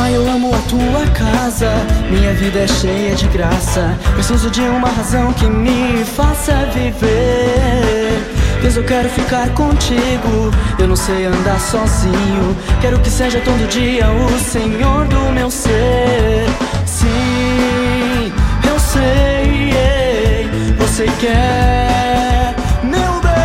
Pai, eu amo a tua casa, minha vida é cheia de graça. Preciso de uma razão que me faça viver. Deus, eu quero ficar contigo, eu não sei andar sozinho. Quero que seja todo dia o Senhor do meu ser. Sim, eu sei, você quer meu bem.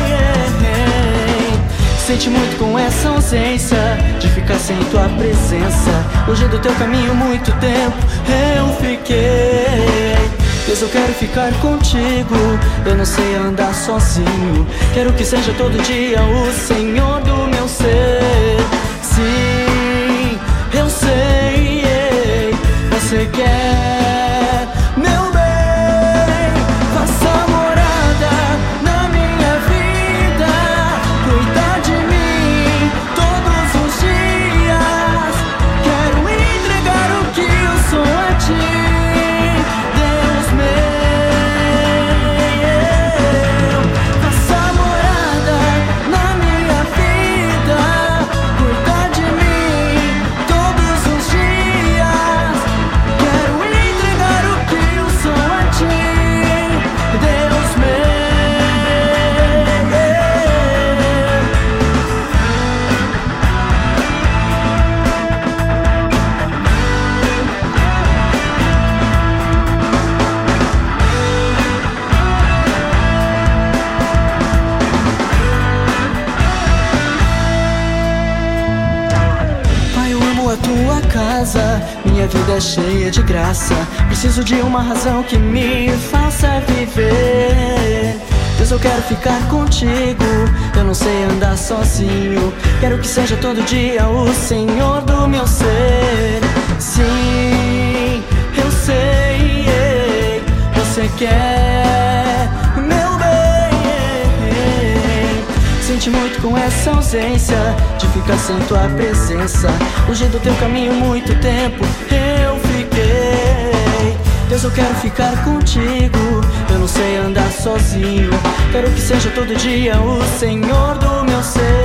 Sente muito com essa ausência de ficar sem tua presença. Longe do teu caminho muito tempo eu fiquei. Deus, eu quero ficar contigo, eu não sei andar sozinho. Quero que seja todo dia o Senhor do meu ser. Sim, eu sei, você quer meu bem. Faça morada na minha vida, cuida de mim todos os dias. Quero entregar o que eu sou a ti. A tua casa, minha vida é cheia de graça. Preciso de uma razão que me faça viver. Deus, eu quero ficar contigo, eu não sei andar sozinho. Quero que seja todo dia o Senhor do meu ser. Sim, eu sei, você quer meu bem. Sente muito com essa ausência de ficar sem tua presença. Longe do teu caminho muito tempo eu fiquei. Deus, eu quero ficar contigo, eu não sei andar sozinho. Quero que seja todo dia o Senhor do meu ser.